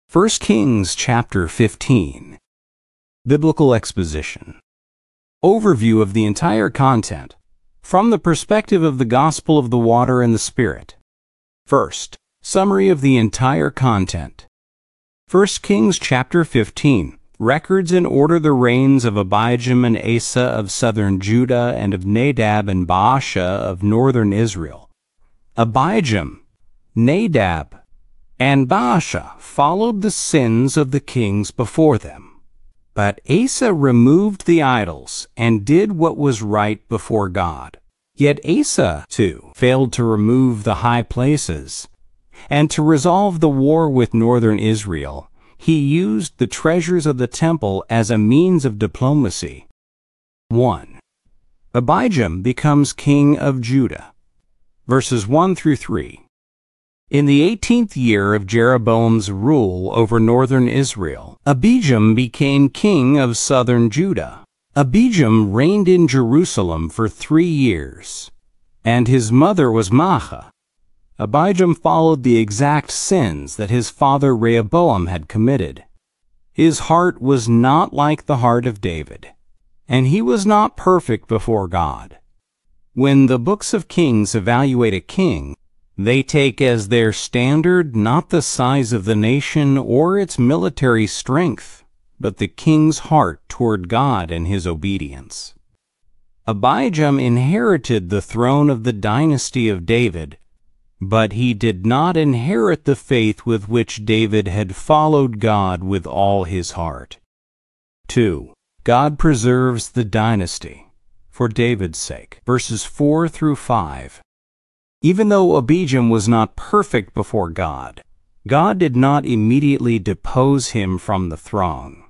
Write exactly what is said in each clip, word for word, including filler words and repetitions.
First Kings chapter fifteen. Biblical exposition. Overview of the entire content from the perspective of the gospel of the water and the Spirit. First, summary of the entire content. First Kings chapter fifteen records in order the reigns of Abijam and Asa of southern Judah and of Nadab and Baasha of northern Israel. Abijam, Nadab, and Baasha followed the sins of the kings before them. But Asa removed the idols and did what was right before God. Yet Asa, too, failed to remove the high places. And to resolve the war with northern Israel, he used the treasures of the temple as a means of diplomacy. one. Abijam becomes king of Judah. Verses one through three. In the eighteenth year of Jeroboam's rule over northern Israel, Abijam became king of southern Judah. Abijam reigned in Jerusalem for three years, and his mother was Maachah. Abijam followed the exact sins that his father Rehoboam had committed. His heart was not like the heart of David, and he was not perfect before God. When the books of Kings evaluate a king, they take as their standard not the size of the nation or its military strength, but the king's heart toward God and his obedience. Abijam inherited the throne of the dynasty of David, but he did not inherit the faith with which David had followed God with all his heart. two. God preserves the dynasty for David's sake. Verses four through five. Even though Abijam was not perfect before God, God did not immediately depose him from the throne.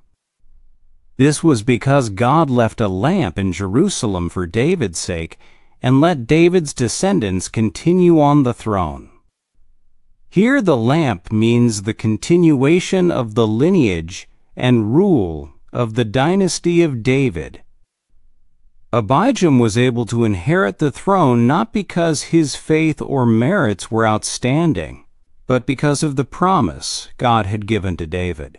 This was because God left a lamp in Jerusalem for David's sake and let David's descendants continue on the throne. Here the lamp means the continuation of the lineage and rule of the dynasty of David. Abijam was able to inherit the throne not because his faith or merits were outstanding, but because of the promise God had given to David.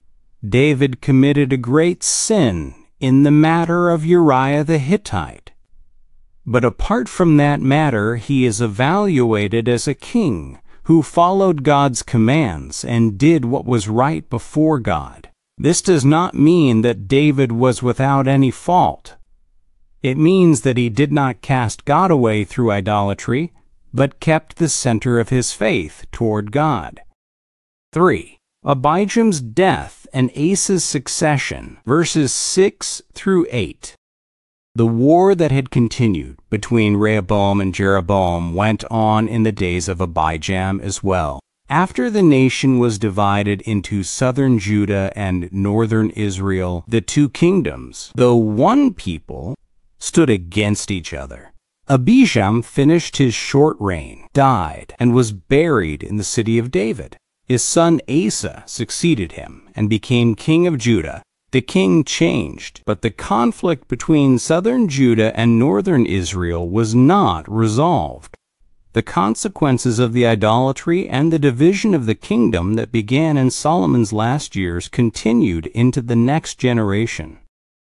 David committed a great sin in the matter of Uriah the Hittite. But apart from that matter, he is evaluated as a king who followed God's commands and did what was right before God. This does not mean that David was without any fault. It means that he did not cast God away through idolatry, but kept the center of his faith toward God. three. Abijam's death and Asa's succession, verses six through eight. The war that had continued between Rehoboam and Jeroboam went on in the days of Abijam as well. After the nation was divided into southern Judah and northern Israel, the two kingdoms, though one people, stood against each other. Abijam finished his short reign, died, and was buried in the city of David. His son Asa succeeded him and became king of Judah. The king changed, but the conflict between southern Judah and northern Israel was not resolved. The consequences of the idolatry and the division of the kingdom that began in Solomon's last years continued into the next generation.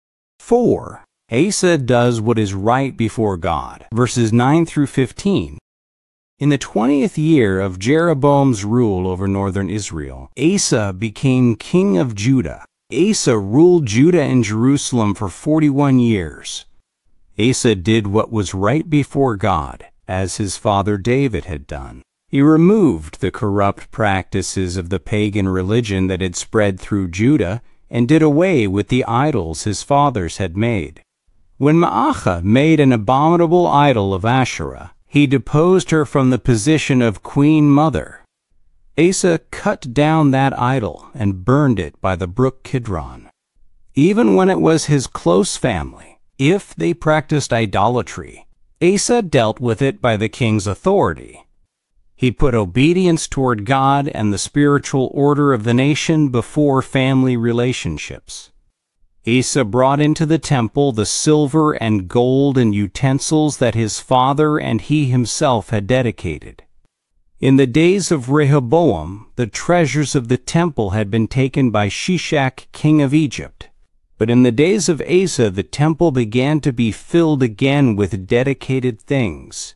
four. Asa does what is right before God. Verses nine through fifteen. In the twentieth year of Jeroboam's rule over northern Israel, Asa became king of Judah. Asa ruled Judah and Jerusalem for forty-one years. Asa did what was right before God, as his father David had done. He removed the corrupt practices of the pagan religion that had spread through Judah and did away with the idols his fathers had made. When Maachah made an abominable idol of Asherah, he deposed her from the position of queen mother. Asa cut down that idol and burned it by the brook Kidron. Even when it was his close family, if they practiced idolatry, Asa dealt with it by the king's authority. He put obedience toward God and the spiritual order of the nation before family relationships. Asa brought into the temple the silver and gold and utensils that his father and he himself had dedicated. In the days of Rehoboam, the treasures of the temple had been taken by Shishak, king of Egypt. But in the days of Asa, the temple began to be filled again with dedicated things.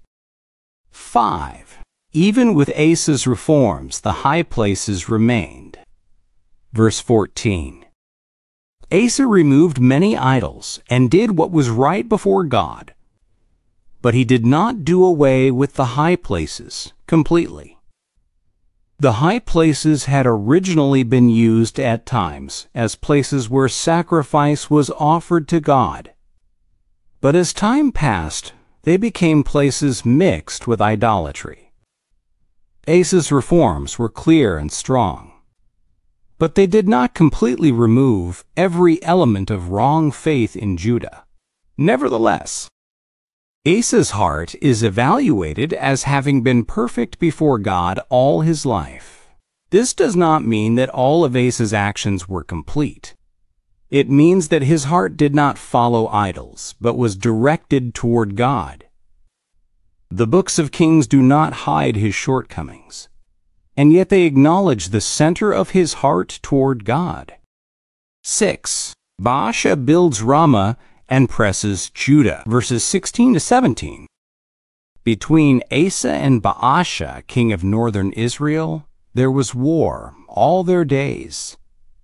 five. Even with Asa's reforms, the high places remained. Verse fourteen. Asa removed many idols and did what was right before God. But he did not do away with the high places completely. The high places had originally been used at times as places where sacrifice was offered to God. But as time passed, they became places mixed with idolatry. Asa's reforms were clear and strong, but they did not completely remove every element of wrong faith in Judah. Nevertheless, Asa's heart is evaluated as having been perfect before God all his life. This does not mean that all of Asa's actions were complete. It means that his heart did not follow idols, but was directed toward God. The books of Kings do not hide his shortcomings, and yet they acknowledge the center of his heart toward God. six. Baasha builds Ramah and presses Judah. Verses sixteen to seventeen. Between Asa and Baasha, king of northern Israel, there was war all their days.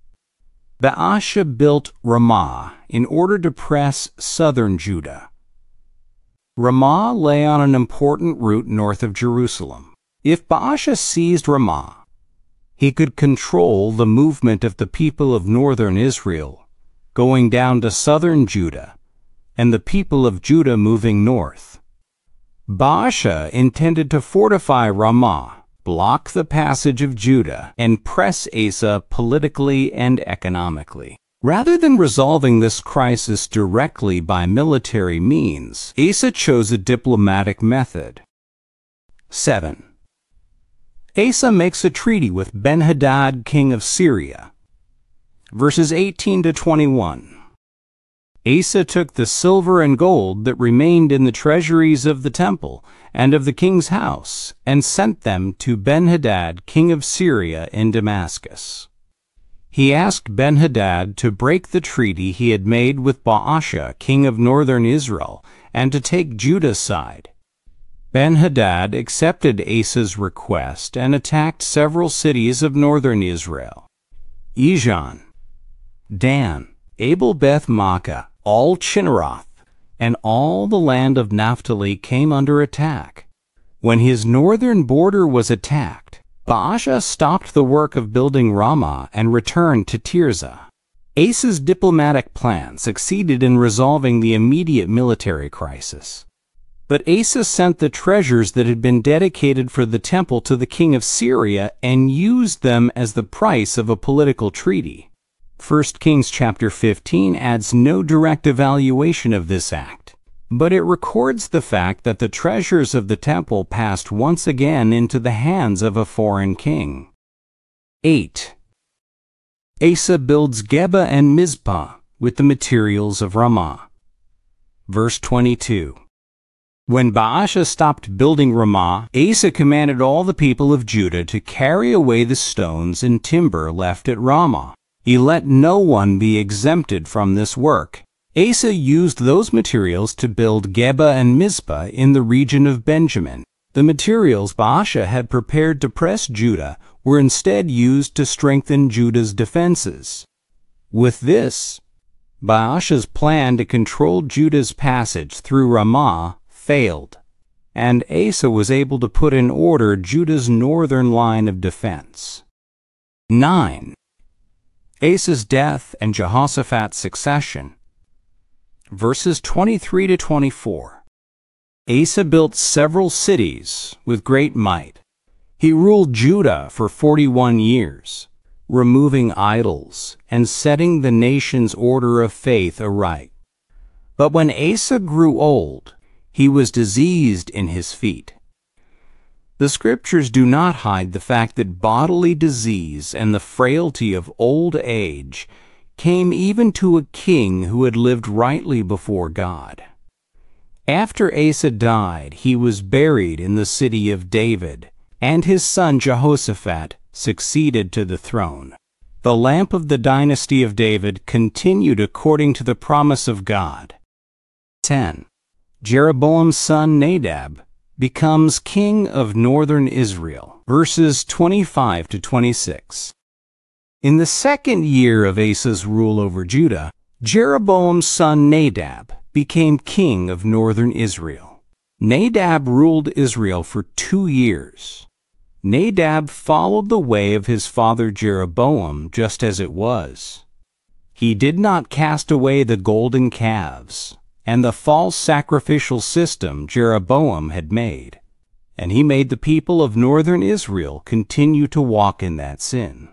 Baasha built Ramah in order to press southern Judah. Ramah lay on an important route north of Jerusalem. If Baasha seized Ramah, he could control the movement of the people of northern Israel going down to southern Judah, and the people of Judah moving north. Baasha intended to fortify Ramah, block the passage of Judah, and press Asa politically and economically. Rather than resolving this crisis directly by military means, Asa chose a diplomatic method. seven. Asa makes a treaty with Ben-Hadad, king of Syria. Verses eighteen to twenty-one. Asa took the silver and gold that remained in the treasuries of the temple and of the king's house, and sent them to Ben-Hadad, king of Syria, in Damascus. He asked Ben-Hadad to break the treaty he had made with Baasha, king of northern Israel, and to take Judah's side. Ben-Hadad accepted Asa's request and attacked several cities of northern Israel: Ijon, Dan, Abel-Beth-Maachah, all Chinneroth, and all the land of Naphtali came under attack. When his northern border was attacked, Baasha stopped the work of building Ramah and returned to Tirzah. Asa's diplomatic plan succeeded in resolving the immediate military crisis. But Asa sent the treasures that had been dedicated for the temple to the king of Syria and used them as the price of a political treaty. First Kings chapter fifteen adds no direct evaluation of this act, but it records the fact that the treasures of the temple passed once again into the hands of a foreign king. eight. Asa builds Geba and Mizpah with the materials of Ramah. Verse twenty-two. When Baasha stopped building Ramah, Asa commanded all the people of Judah to carry away the stones and timber left at Ramah. He let no one be exempted from this work. Asa used those materials to build Geba and Mizpah in the region of Benjamin. The materials Baasha had prepared to press Judah were instead used to strengthen Judah's defenses. With this, Baasha's plan to control Judah's passage through Ramah failed, and Asa was able to put in order Judah's northern line of defense. nine. Asa's death and Jehoshaphat's succession. Verses twenty-three to twenty-four. Asa built several cities with great might. He ruled Judah for forty-one years, removing idols and setting the nation's order of faith aright. But when Asa grew old, he was diseased in his feet. The scriptures do not hide the fact that bodily disease and the frailty of old age came even to a king who had lived rightly before God. After Asa died, he was buried in the city of David, and his son Jehoshaphat succeeded to the throne. The lamp of the dynasty of David continued according to the promise of God. ten. Jeroboam's son Nadab becomes king of northern Israel. Verses twenty-five to twenty-six. In the second year of Asa's rule over Judah, Jeroboam's son Nadab became king of northern Israel. Nadab ruled Israel for two years. Nadab followed the way of his father Jeroboam just as it was. He did not cast away the golden calves and the false sacrificial system Jeroboam had made, and he made the people of northern Israel continue to walk in that sin.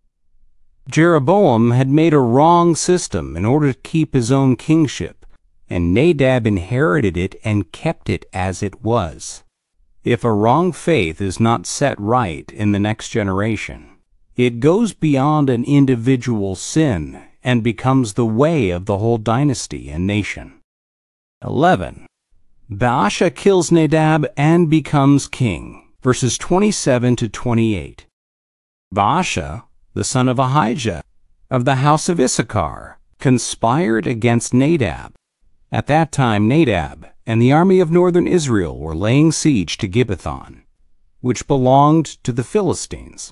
Jeroboam had made a wrong system in order to keep his own kingship, and Nadab inherited it and kept it as it was. If a wrong faith is not set right in the next generation, it goes beyond an individual sin and becomes the way of the whole dynasty and nation. eleven. Baasha kills Nadab and becomes king. Verses twenty-seven to twenty-eight. Baasha, the son of Ahijah, of the house of Issachar, conspired against Nadab. At that time Nadab and the army of northern Israel were laying siege to Gibbethon, which belonged to the Philistines.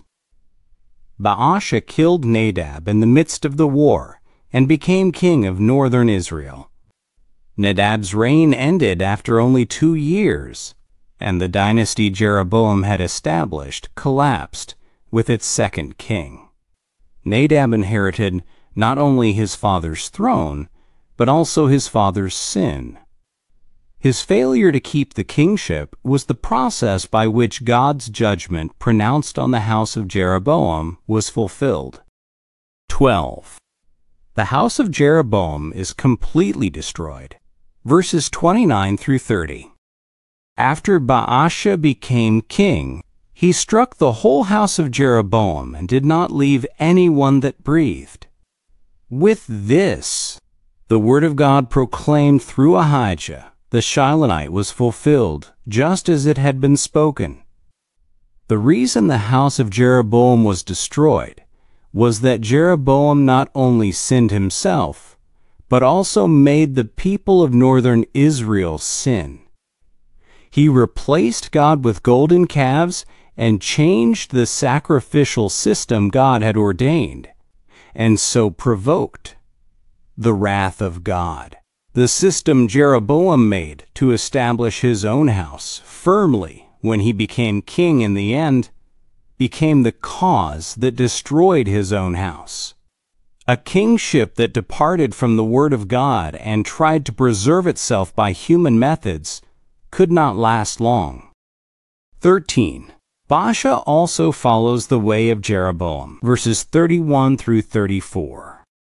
Baasha killed Nadab in the midst of the war and became king of northern Israel. Nadab's reign ended after only two years, and the dynasty Jeroboam had established collapsed with its second king. Nadab inherited not only his father's throne, but also his father's sin. His failure to keep the kingship was the process by which God's judgment pronounced on the house of Jeroboam was fulfilled. twelve. The house of Jeroboam is completely destroyed. Verses twenty-nine through thirty. After Baasha became king, he struck the whole house of Jeroboam and did not leave anyone that breathed. With this, the word of God proclaimed through Ahijah the Shilonite was fulfilled, just as it had been spoken. The reason the house of Jeroboam was destroyed was that Jeroboam not only sinned himself, but also made the people of northern Israel sin. He replaced God with golden calves and changed the sacrificial system God had ordained, and so provoked the wrath of God. The system Jeroboam made to establish his own house firmly when he became king in the end became the cause that destroyed his own house. A kingship that departed from the word of God and tried to preserve itself by human methods could not last long. thirteen. Baasha also follows the way of Jeroboam. Verses thirty-one through thirty-four.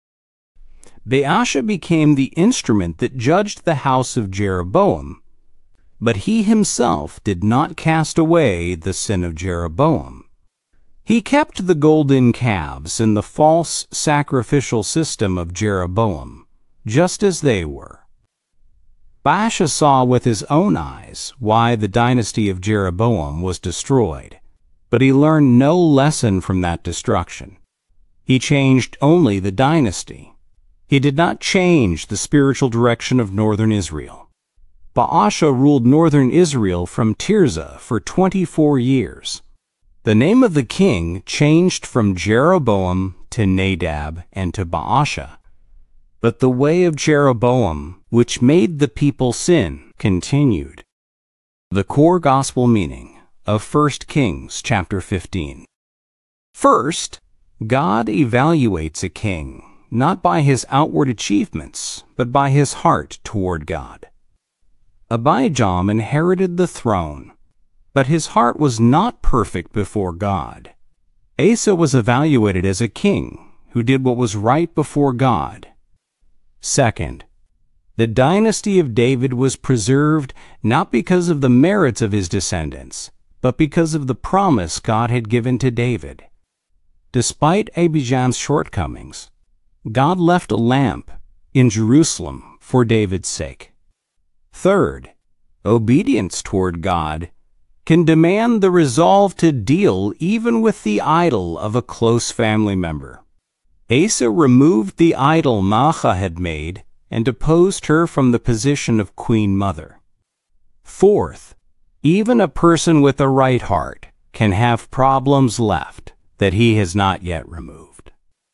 Baasha became the instrument that judged the house of Jeroboam, but he himself did not cast away the sin of Jeroboam. He kept the golden calves and the false sacrificial system of Jeroboam, just as they were. Baasha saw with his own eyes why the dynasty of Jeroboam was destroyed, but he learned no lesson from that destruction. He changed only the dynasty. He did not change the spiritual direction of northern Israel. Baasha ruled northern Israel from Tirzah for twenty-four years. The name of the king changed from Jeroboam to Nadab and to Baasha, but the way of Jeroboam, which made the people sin, continued. The core gospel meaning of First Kings chapter fifteen. First, God evaluates a king not by his outward achievements, but by his heart toward God. Abijam inherited the throne, but his heart was not perfect before God. Asa was evaluated as a king who did what was right before God. Second, the dynasty of David was preserved not because of the merits of his descendants, but because of the promise God had given to David. Despite Abijam's shortcomings, God left a lamp in Jerusalem for David's sake. Third, obedience toward God can demand the resolve to deal even with the idol of a close family member. Asa removed the idol Maacah had made and deposed her from the position of queen mother. Fourth, even a person with a right heart can have problems left that he has not yet removed.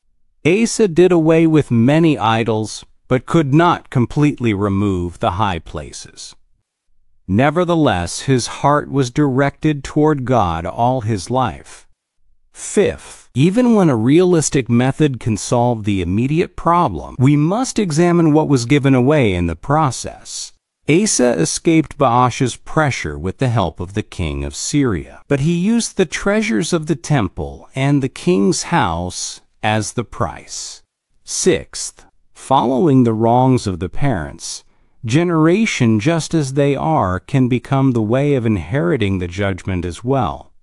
Asa did away with many idols, but could not completely remove the high places. Nevertheless, his heart was directed toward God all his life. Fifth, even when a realistic method can solve the immediate problem, we must examine what was given away in the process. Asa escaped Baasha's pressure with the help of the king of Syria, but he used the treasures of the temple and the king's house as the price. Sixth, following the wrongs of the parents, generation, just as they are, can become the way of inheriting the judgment as well.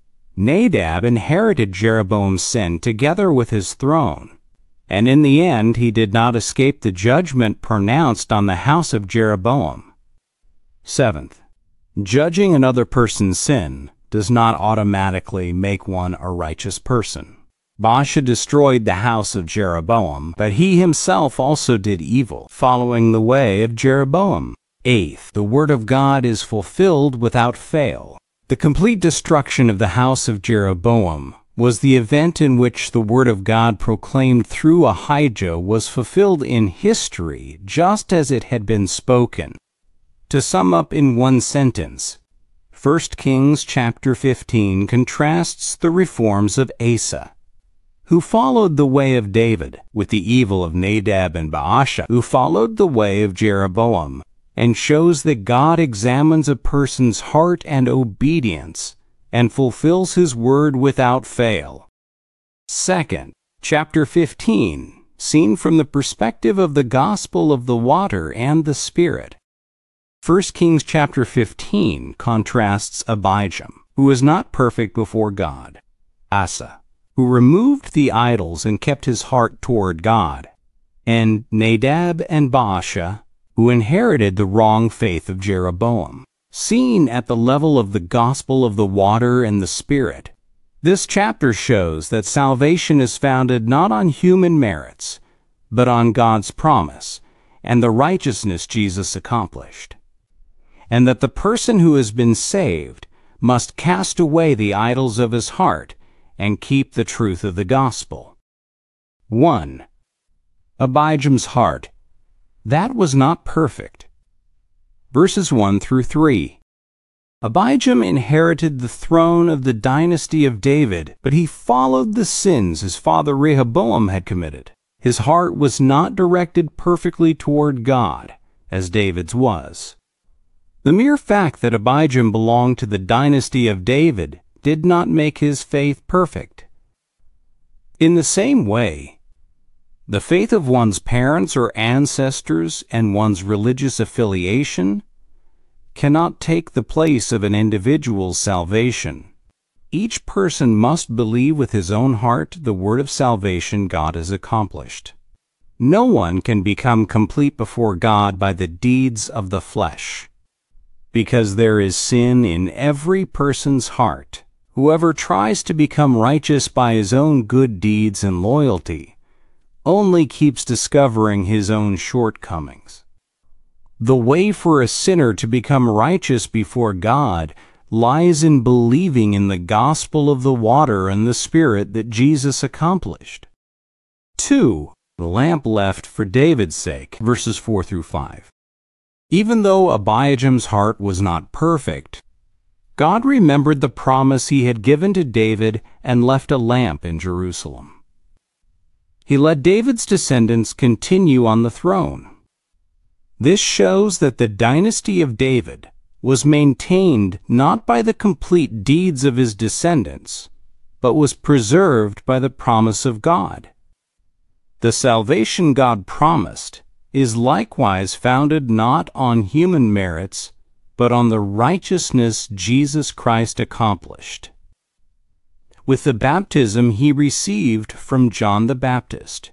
Nadab inherited Jeroboam's sin together with his throne, and in the end he did not escape the judgment pronounced on the house of Jeroboam. Seventh, judging another person's sin does not automatically make one a righteous person. Baasha destroyed the house of Jeroboam, but he himself also did evil, following the way of Jeroboam. Eighth, the word of God is fulfilled without fail. The complete destruction of the house of Jeroboam was the event in which the word of God proclaimed through Ahijah was fulfilled in history just as it had been spoken. To sum up in one sentence, First Kings chapter fifteen contrasts the reforms of Asa, who followed the way of David, with the evil of Nadab and Baasha, who followed the way of Jeroboam, and shows that God examines a person's heart and obedience and fulfills his word without fail. Second, chapter fifteen, seen from the perspective of the gospel of the water and the Spirit. First Kings chapter fifteen contrasts Abijam, who was not perfect before God, Asa, who removed the idols and kept his heart toward God, and Nadab and Baasha, who inherited the wrong faith of Jeroboam. Seen at the level of the gospel of the water and the Spirit, this chapter shows that salvation is founded not on human merits, but on God's promise and the righteousness Jesus accomplished, and that the person who has been saved must cast away the idols of his heart and keep the truth of the gospel. one. Abijam's heart. That was not perfect. Verses one through three. Abijam inherited the throne of the dynasty of David, but he followed the sins his father Rehoboam had committed. His heart was not directed perfectly toward God, as David's was. The mere fact that Abijam belonged to the dynasty of David did not make his faith perfect. In the same way, the faith of one's parents or ancestors and one's religious affiliation cannot take the place of an individual's salvation. Each person must believe with his own heart the word of salvation God has accomplished. No one can become complete before God by the deeds of the flesh, because there is sin in every person's heart. Whoever tries to become righteous by his own good deeds and loyalty only keeps discovering his own shortcomings. The way for a sinner to become righteous before God lies in believing in the gospel of the water and the Spirit that Jesus accomplished. two. The lamp left for David's sake, verses four through five. Even though Abijam's heart was not perfect, God remembered the promise he had given to David and left a lamp in Jerusalem. He let David's descendants continue on the throne. This shows that the dynasty of David was maintained not by the complete deeds of his descendants, but was preserved by the promise of God. The salvation God promised is likewise founded not on human merits, but on the righteousness Jesus Christ accomplished. With the baptism he received from John the Baptist,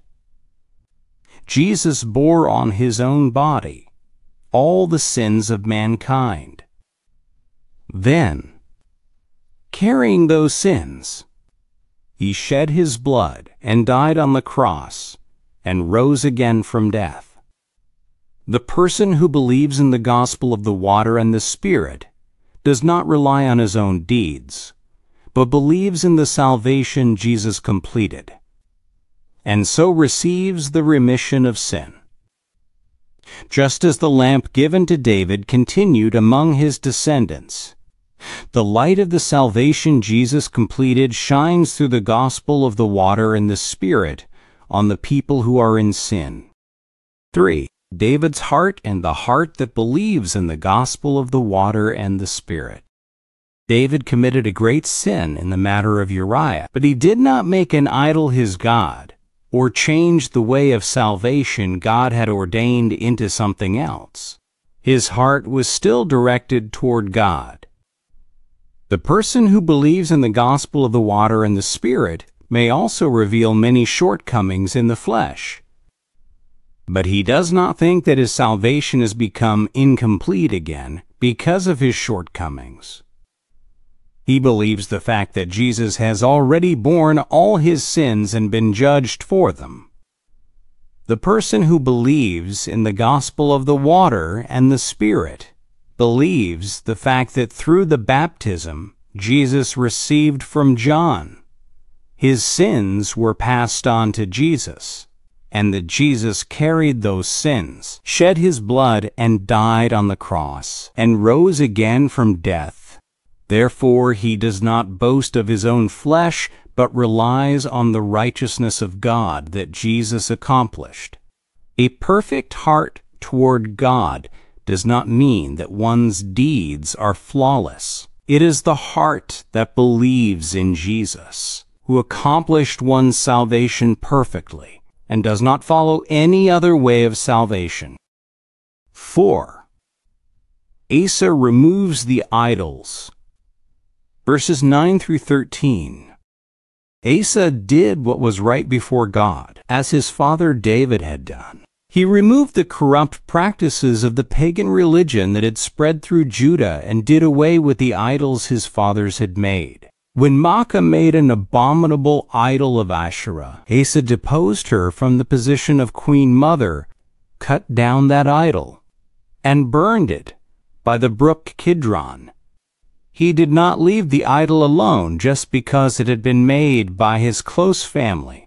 Jesus bore on his own body all the sins of mankind. Then, carrying those sins. He shed his blood and died on the cross and rose again from death. The person who believes in the gospel of the water and the Spirit does not rely on his own deeds, but believes in the salvation Jesus completed, and so receives the remission of sin. Just as the lamp given to David continued among his descendants, the light of the salvation Jesus completed shines through the gospel of the water and the Spirit on the people who are in sin. three. David's heart and the heart that believes in the gospel of the water and the Spirit. David committed a great sin in the matter of Uriah, but he did not make an idol his God, or change the way of salvation God had ordained into something else. His heart was still directed toward God. The person who believes in the gospel of the water and the Spirit may also reveal many shortcomings in the flesh, but he does not think that his salvation has become incomplete again because of his shortcomings. He believes the fact that Jesus has already borne all his sins and been judged for them. The person who believes in the gospel of the water and the Spirit believes the fact that through the baptism Jesus received from John, his sins were passed on to Jesus, and that Jesus carried those sins, shed his blood, and died on the cross, and rose again from death. Therefore he does not boast of his own flesh, but relies on the righteousness of God that Jesus accomplished. A perfect heart toward God does not mean that one's deeds are flawless. It is the heart that believes in Jesus, who accomplished one's salvation perfectly, and does not follow any other way of salvation. four. Asa removes the idols. Verses nine through thirteen. Asa did what was right before God, as his father David had done. He removed the corrupt practices of the pagan religion that had spread through Judah and did away with the idols his fathers had made. When Maacah made an abominable idol of Asherah, Asa deposed her from the position of queen mother, cut down that idol, and burned it by the brook Kidron. He did not leave the idol alone just because it had been made by his close family.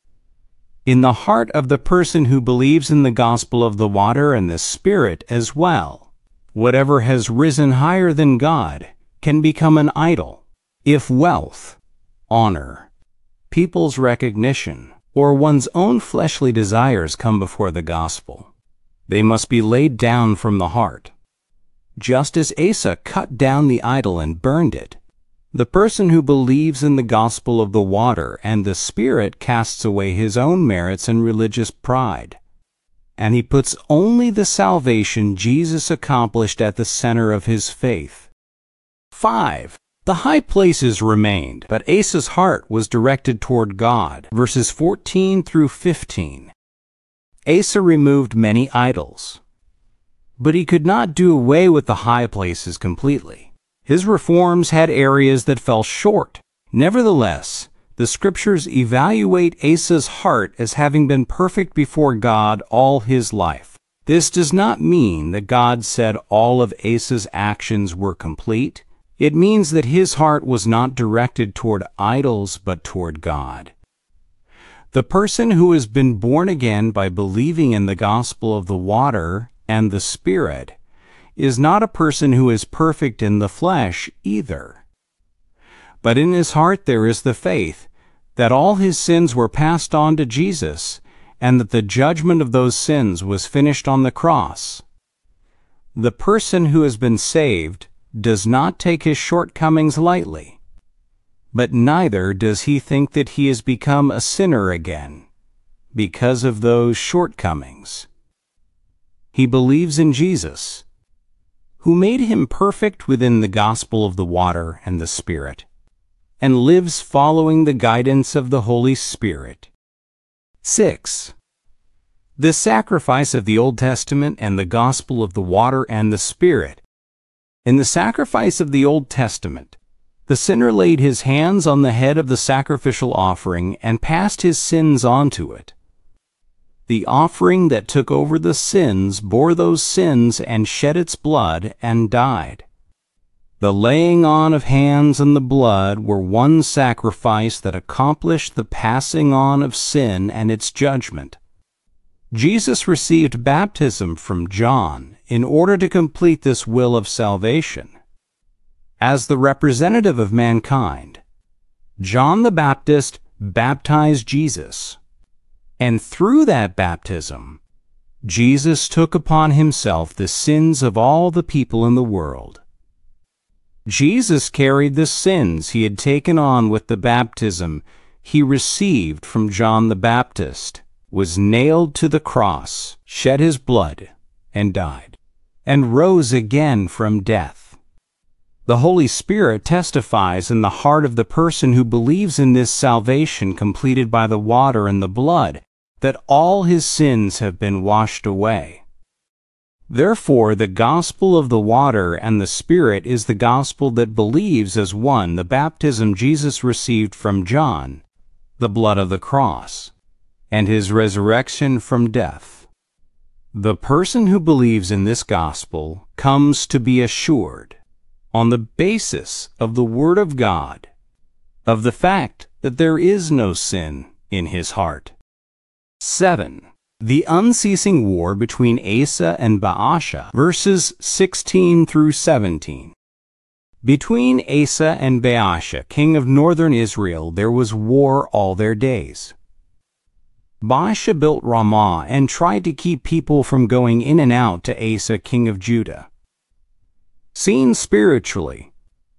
In the heart of the person who believes in the gospel of the water and the Spirit as well, whatever has risen higher than God can become an idol. If wealth, honor, people's recognition, or one's own fleshly desires come before the gospel, they must be laid down from the heart. Just as Asa cut down the idol and burned it, the person who believes in the gospel of the water and the Spirit casts away his own merits and religious pride, and he puts only the salvation Jesus accomplished at the center of his faith. five. The high places remained, but Asa's heart was directed toward God. Verses fourteen through fifteen. Asa removed many idols, but he could not do away with the high places completely. His reforms had areas that fell short. Nevertheless, the Scriptures evaluate Asa's heart as having been perfect before God all his life. This does not mean that God said all of Asa's actions were complete. It means that his heart was not directed toward idols but toward God. The person who has been born again by believing in the gospel of the water and the Spirit is not a person who is perfect in the flesh either. But in his heart there is the faith that all his sins were passed on to Jesus and that the judgment of those sins was finished on the cross. The person who has been saved does not take his shortcomings lightly, but neither does he think that he has become a sinner again because of those shortcomings. He believes in Jesus, who made him perfect within the gospel of the water and the Spirit, and lives following the guidance of the Holy Spirit. six. The sacrifice of the Old Testament and the gospel of the water and the Spirit. In the sacrifice of the Old Testament, The sinner laid his hands on the head of the sacrificial offering and passed his sins onto it. The offering that took over the sins bore those sins and shed its blood and died. The laying on of hands and the blood were one sacrifice that accomplished the passing on of sin and its judgment. Jesus received baptism from John in order to complete this will of salvation. As the representative of mankind, John the Baptist baptized Jesus, and through that baptism, Jesus took upon himself the sins of all the people in the world. Jesus carried the sins he had taken on with the baptism he received from John the Baptist, was nailed to the cross, shed his blood, and died, and rose again from death. The Holy Spirit testifies in the heart of the person who believes in this salvation completed by the water and the blood that all his sins have been washed away. Therefore, the gospel of the water and the Spirit is the gospel that believes as one the baptism Jesus received from John, the blood of the cross, and his resurrection from death. The person who believes in this gospel comes to be assured, on the basis of the Word of God, of the fact that there is no sin in his heart. seven. The unceasing war between Asa and Baasha, verses sixteen through seventeen. Between Asa and Baasha, king of northern Israel, there was war all their days. Baasha built Ramah and tried to keep people from going in and out to Asa, king of Judah. Seen spiritually,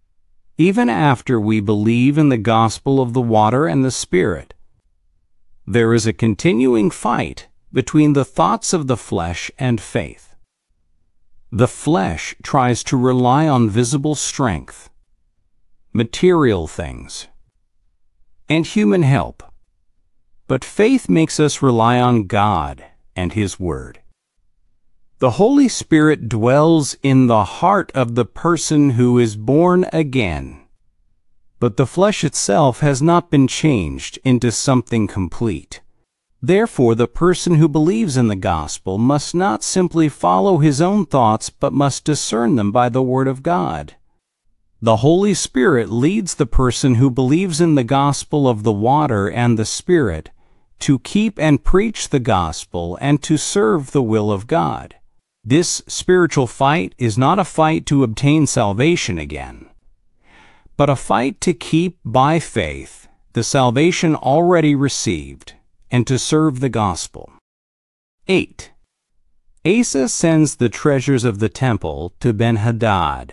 even after we believe in the gospel of the water and the Spirit, there is a continuing fight between the thoughts of the flesh and faith. The flesh tries to rely on visible strength, material things, and human help, but faith makes us rely on God and His Word. The Holy Spirit dwells in the heart of the person who is born again, but the flesh itself has not been changed into something complete. Therefore, the person who believes in the gospel must not simply follow his own thoughts, but must discern them by the Word of God. The Holy Spirit leads the person who believes in the gospel of the water and the Spirit to keep and preach the gospel and to serve the will of God. This spiritual fight is not a fight to obtain salvation again, but a fight to keep by faith the salvation already received and to serve the gospel. eight. Asa sends the treasures of the temple to Ben-Hadad,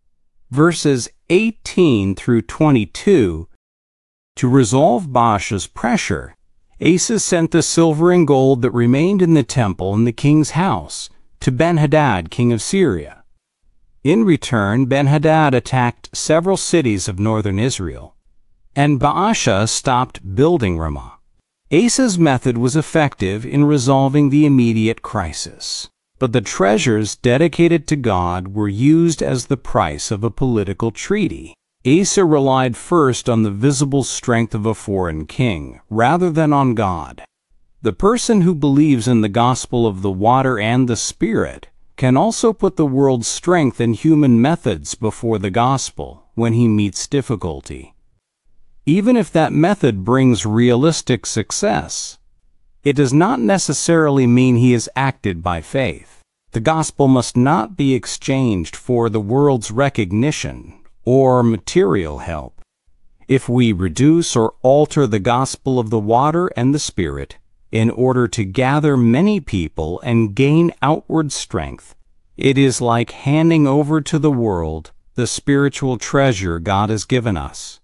verses eighteen through twenty-two. To resolve Baasha's pressure, Asa sent the silver and gold that remained in the temple in the king's house to Ben-Hadad, king of Syria. In return, Ben-Hadad attacked several cities of northern Israel, and Baasha stopped building Ramah. Asa's method was effective in resolving the immediate crisis, but the treasures dedicated to God were used as the price of a political treaty. Asa relied first on the visible strength of a foreign king, rather than on God. The person who believes in the gospel of the water and the Spirit can also put the world's strength and human methods before the gospel when he meets difficulty. Even if that method brings realistic success, it does not necessarily mean he has acted by faith. The gospel must not be exchanged for the world's recognition or material help. If we reduce or alter the gospel of the water and the Spirit in order to gather many people and gain outward strength, it is like handing over to the world the spiritual treasure God has given us.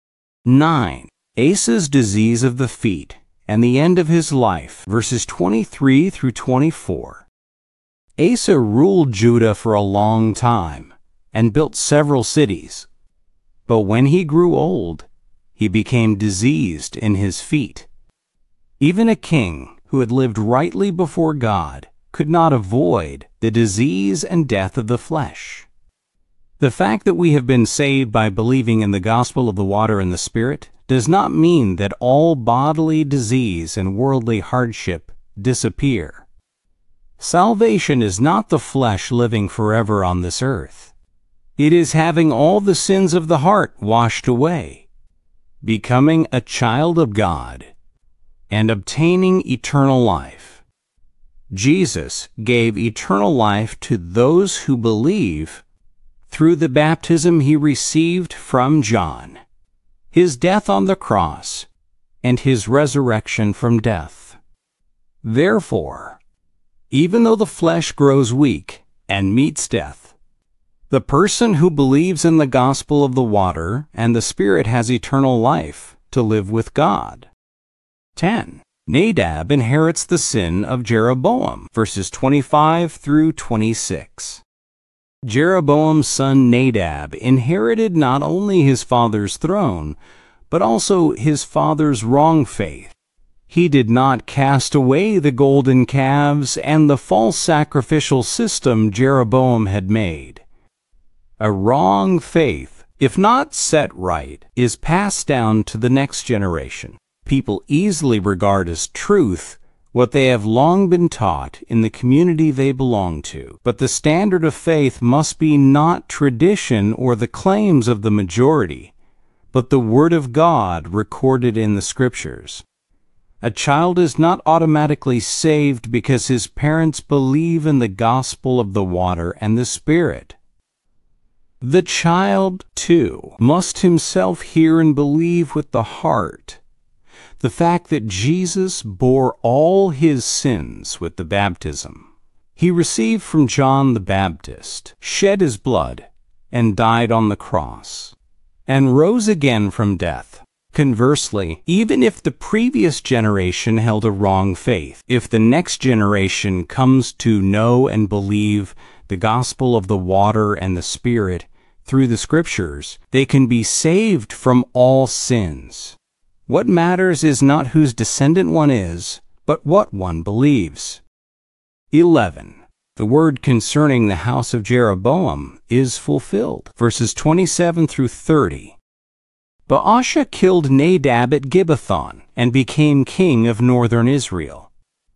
nine. Asa's disease of the feet and the end of his life, verses twenty-three through twenty-four. Asa ruled Judah for a long time and built several cities. But when he grew old, he became diseased in his feet. Even a king who had lived rightly before God could not avoid the disease and death of the flesh. The fact that we have been saved by believing in the gospel of the water and the Spirit does not mean that all bodily disease and worldly hardship disappear. Salvation is not the flesh living forever on this earth. It is having all the sins of the heart washed away, becoming a child of God, and obtaining eternal life. Jesus gave eternal life to those who believe through the baptism he received from John, his death on the cross, and his resurrection from death. Therefore, even though the flesh grows weak and meets death, the person who believes in the gospel of the water and the Spirit has eternal life to live with God. ten. Nadab inherits the sin of Jeroboam, verses twenty-five through twenty-six. Jeroboam's son Nadab inherited not only his father's throne, but also his father's wrong faith. He did not cast away the golden calves and the false sacrificial system Jeroboam had made. A wrong faith, if not set right, is passed down to the next generation. People easily regard as truth what they have long been taught in the community they belong to. But the standard of faith must be not tradition or the claims of the majority, but the Word of God recorded in the Scriptures. A child is not automatically saved because his parents believe in the gospel of the water and the Spirit. The child, too, must himself hear and believe with the heart the fact that Jesus bore all his sins with the baptism he received from John the Baptist, shed his blood, and died on the cross, and rose again from death. Conversely, even if the previous generation held a wrong faith, if the next generation comes to know and believe the gospel of the water and the Spirit through the Scriptures, they can be saved from all sins. What matters is not whose descendant one is, but what one believes. eleven. The word concerning the house of Jeroboam is fulfilled. Verses twenty-seven through thirty. Baasha killed Nadab at Gibbethon and became king of northern Israel.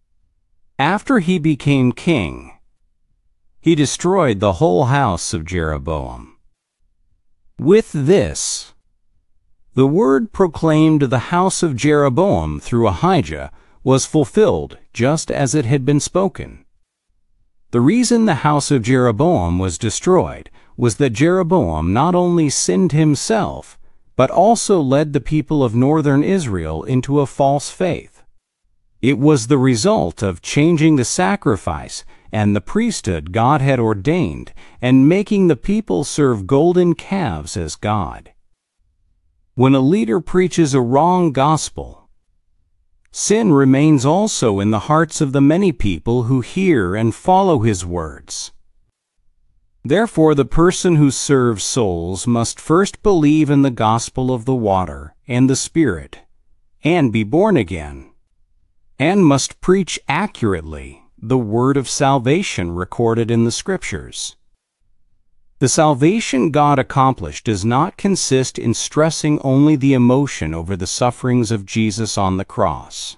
After he became king, he destroyed the whole house of Jeroboam. With this, the word proclaimed to the house of Jeroboam through Ahijah was fulfilled just as it had been spoken. The reason the house of Jeroboam was destroyed was that Jeroboam not only sinned himself, but also led the people of northern Israel into a false faith. It was the result of changing the sacrifice and the priesthood God had ordained and making the people serve golden calves as God. When a leader preaches a wrong gospel, sin remains also in the hearts of the many people who hear and follow his words. Therefore, the person who serves souls must first believe in the gospel of the water and the Spirit, and be born again, and must preach accurately the word of salvation recorded in the Scriptures. The salvation God accomplished does not consist in stressing only the emotion over the sufferings of Jesus on the cross.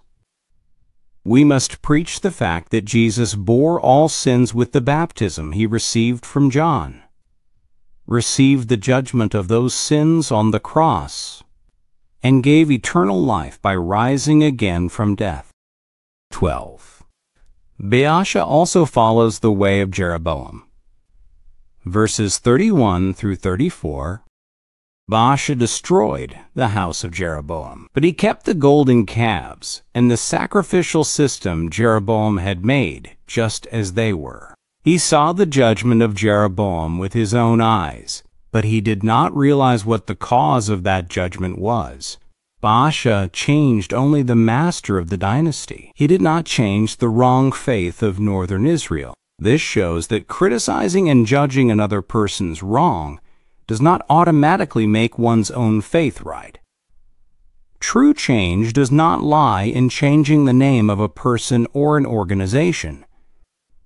We must preach the fact that Jesus bore all sins with the baptism he received from John, received the judgment of those sins on the cross, and gave eternal life by rising again from death. twelve. Baasha also follows the way of Jeroboam. Verses thirty-one through thirty-four. Baasha destroyed the house of Jeroboam, but he kept the golden calves and the sacrificial system Jeroboam had made just as they were. He saw the judgment of Jeroboam with his own eyes, but he did not realize what the cause of that judgment was. Baasha changed only the master of the dynasty. He did not change the wrong faith of northern Israel. This shows that criticizing and judging another person's wrong does not automatically make one's own faith right. True change does not lie in changing the name of a person or an organization.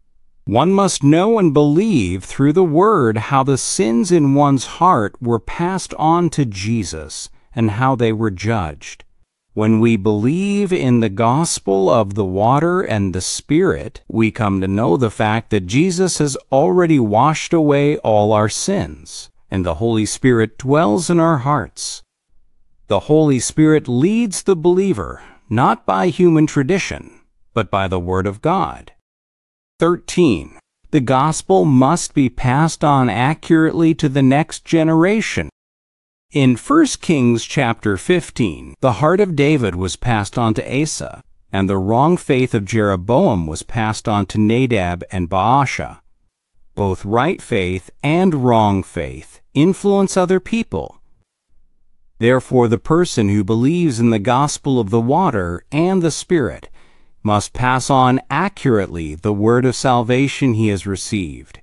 One must know and believe through the Word how the sins in one's heart were passed on to Jesus and how they were judged. When we believe in the gospel of the water and the Spirit, we come to know the fact that Jesus has already washed away all our sins, and the Holy Spirit dwells in our hearts. The Holy Spirit leads the believer, not by human tradition, but by the Word of God. thirteen. The gospel must be passed on accurately to the next generation. In First Kings chapter fifteen, the heart of David was passed on to Asa, and the wrong faith of Jeroboam was passed on to Nadab and Baasha. Both right faith and wrong faith influence other people. Therefore, the person who believes in the gospel of the water and the Spirit must pass on accurately the word of salvation he has received.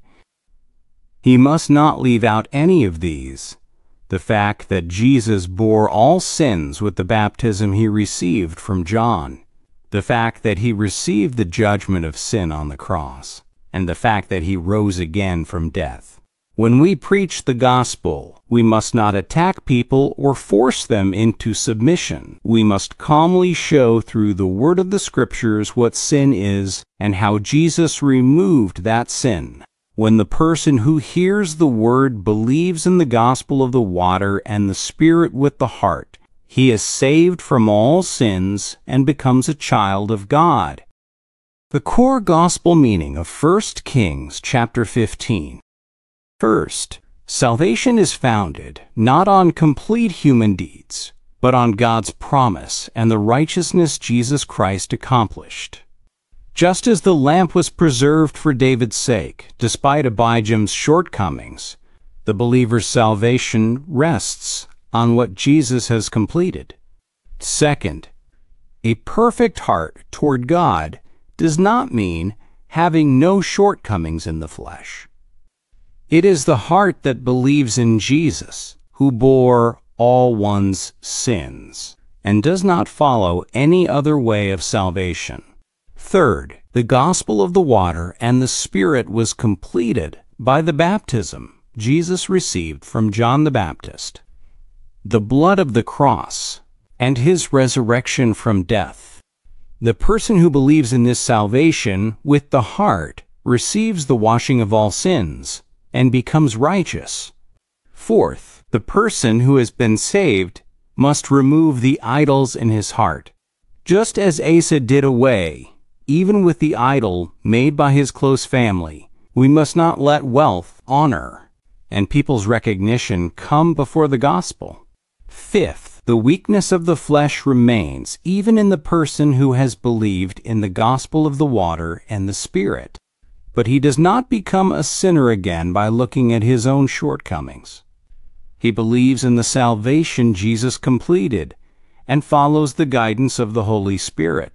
He must not leave out any of these: the fact that Jesus bore all sins with the baptism he received from John, the fact that he received the judgment of sin on the cross, and the fact that he rose again from death. When we preach the gospel, we must not attack people or force them into submission. We must calmly show through the word of the Scriptures what sin is and how Jesus removed that sin. When the person who hears the word believes in the gospel of the water and the Spirit with the heart, he is saved from all sins and becomes a child of God. The core gospel meaning of First Kings chapter fifteen. First, salvation is founded not on complete human deeds, but on God's promise and the righteousness Jesus Christ accomplished. Just as the lamp was preserved for David's sake, despite Abijam's shortcomings, the believer's salvation rests on what Jesus has completed. Second, a perfect heart toward God does not mean having no shortcomings in the flesh. It is the heart that believes in Jesus, who bore all one's sins, and does not follow any other way of salvation. Third, the gospel of the water and the Spirit was completed by the baptism Jesus received from John the Baptist, the blood of the cross, and his resurrection from death. The person who believes in this salvation with the heart receives the washing of all sins and becomes righteous. Fourth, the person who has been saved must remove the idols in his heart. Just as Asa did away, even with the idol made by his close family, we must not let wealth, honor, and people's recognition come before the gospel. Fifth, the weakness of the flesh remains even in the person who has believed in the gospel of the water and the Spirit. But he does not become a sinner again by looking at his own shortcomings. He believes in the salvation Jesus completed and follows the guidance of the Holy Spirit.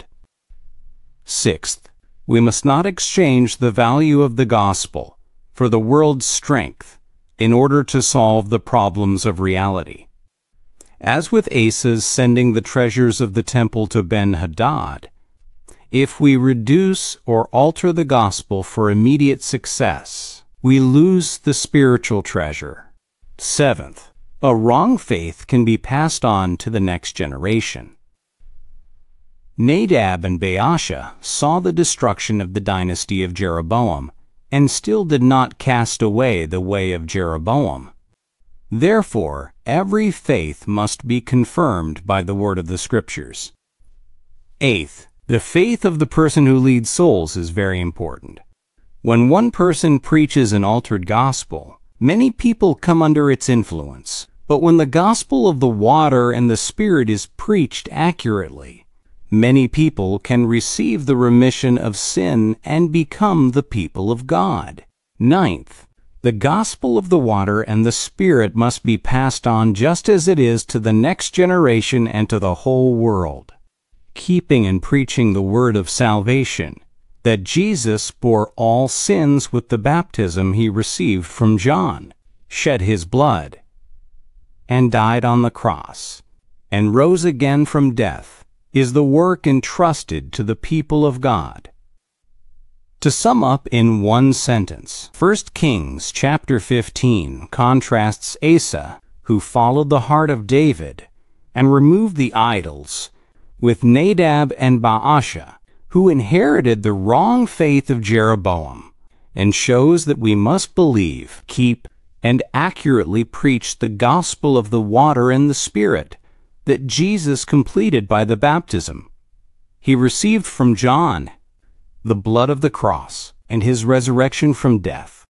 Sixth, we must not exchange the value of the gospel for the world's strength in order to solve the problems of reality. As with Asa's sending the treasures of the temple to Ben-Hadad, if we reduce or alter the gospel for immediate success, we lose the spiritual treasure. Seventh, a wrong faith can be passed on to the next generation. Nadab and Baasha saw the destruction of the dynasty of Jeroboam and still did not cast away the way of Jeroboam. Therefore, every faith must be confirmed by the word of the Scriptures. Eighth, the faith of the person who leads souls is very important. When one person preaches an altered gospel, many people come under its influence. But when the gospel of the water and the Spirit is preached accurately, many people can receive the remission of sin and become the people of God. Ninth, the gospel of the water and the Spirit must be passed on just as it is to the next generation and to the whole world, keeping and preaching the word of salvation, that Jesus bore all sins with the baptism he received from John, shed his blood, and died on the cross, and rose again from death, is the work entrusted to the people of God. To sum up in one sentence, First Kings chapter fifteen contrasts Asa, who followed the heart of David and removed the idols, with Nadab and Baasha, who inherited the wrong faith of Jeroboam, and shows that we must believe, keep, and accurately preach the gospel of the water and the Spirit that Jesus completed by the baptism he received from John, the blood of the cross, and his resurrection from death.